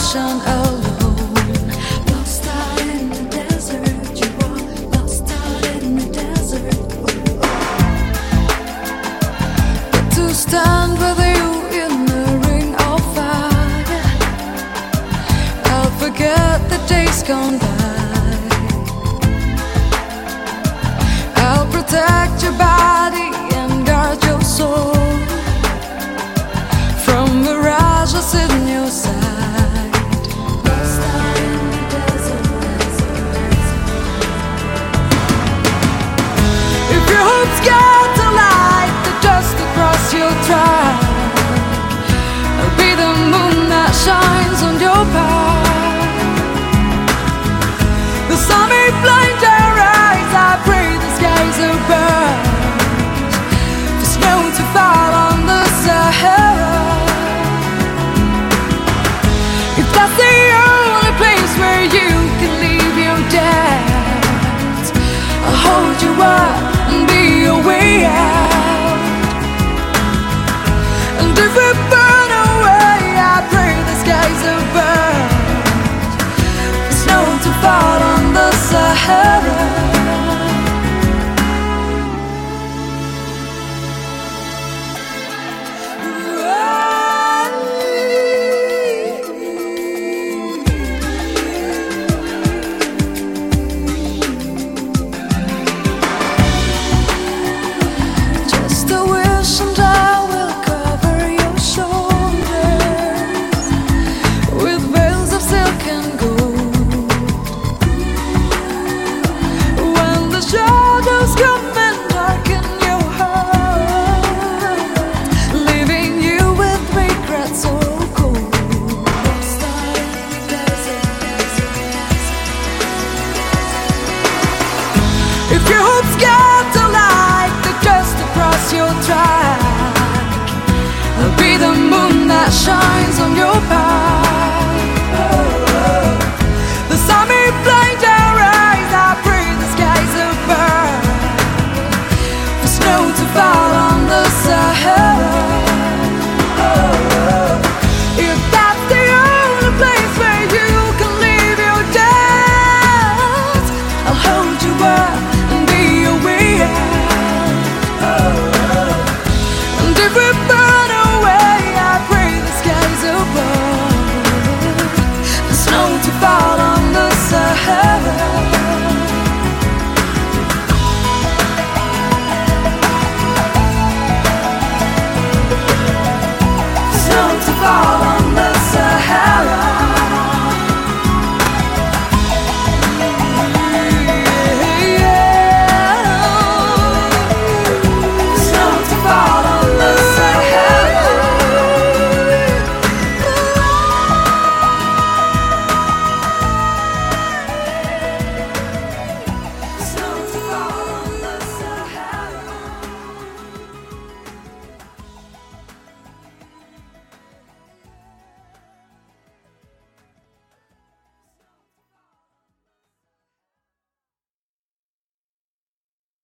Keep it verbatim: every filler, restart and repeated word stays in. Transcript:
ocean alone. Lost out in the desert, you are lost out in the desert. But to stand with you in the ring of fire, I'll forget the days gone by. I'll protect your body and guard your soul from mirages in your sight. Lost out in the desert, desert, desert. If your hopes get to light the dust across your track, I'll be the moon that shines on your path. The sun may blind your eyes, I pray the skies are burned for snow to fall on the Sahara. If that's the only place where you can leave your doubts, I'll hold you up and be your way out. And if we burn away, I pray the skies are burned for snow to fall on the Sahara. If your hopes get to light the dust across your track, I'll be the moon that shines on your path.